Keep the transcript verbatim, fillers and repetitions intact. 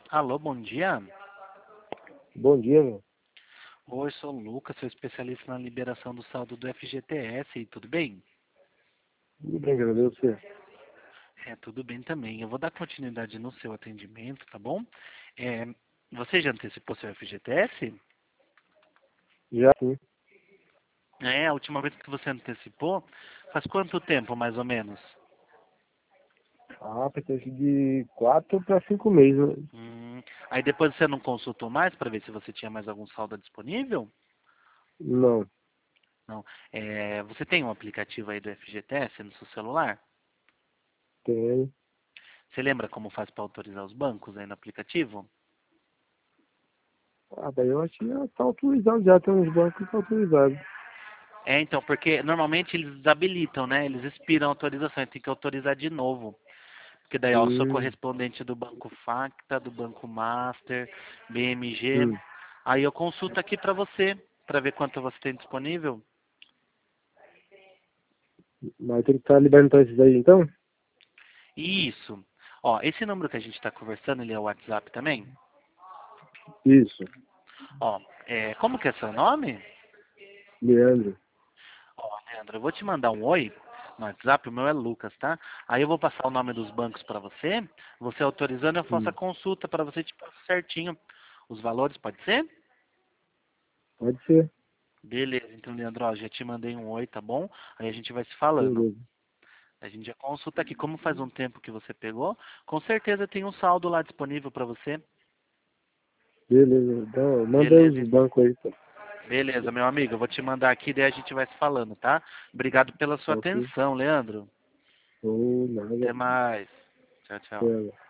Alô, bom dia. Bom dia, meu. Oi, sou o Lucas, sou especialista na liberação do saldo do F G T S, tudo bem? Tudo bem, agradeço você. É, tudo bem também. Eu vou dar continuidade no seu atendimento, tá bom? É, você já antecipou seu F G T S? Já sim. É, a última vez que você antecipou, faz quanto tempo, mais ou menos? Ah, pretende de quatro para cinco meses, né? Hum, aí depois você não consultou mais para ver se você tinha mais algum saldo disponível? Não, Não. É, você tem um aplicativo aí do F G T S no seu celular? tem. Você lembra como faz para autorizar os bancos aí no aplicativo? Ah, daí eu acho que já tá autorizado, já tem uns bancos que tá autorizado. É, então, porque normalmente eles desabilitam, né? Eles expiram a autorização, e tem que autorizar de novo. Porque daí, ó, eu sou Hum, correspondente do Banco Facta, do Banco Master, B M G. hum. Aí eu consulto aqui pra você, pra ver quanto você tem disponível. Mas tem que estar liberando esses aí, então? Isso. Ó, esse número que a gente tá conversando, ele é o WhatsApp também? Isso, Ó, é, como que é seu nome? Leandro. Ó, Leandro, eu vou te mandar um oi no WhatsApp, o meu é Lucas, tá? Aí eu vou passar o nome dos bancos pra você. Você autorizando, eu faço a Hum. consulta pra você, tipo, certinho os valores, pode ser? Pode ser. Beleza, então, Leandro, ó, já te mandei um oi, tá bom? Aí a gente vai se falando. Beleza. A gente já consulta aqui, como faz um tempo que você pegou, com certeza tem um saldo lá disponível pra você. Beleza. Então, manda aí Beleza, os bancos aí, tá? beleza, meu amigo, eu vou te mandar aqui, daí a gente vai se falando, tá? Obrigado pela sua Ok. atenção, Leandro. Ou nada. Até mais. Tchau, tchau. Até.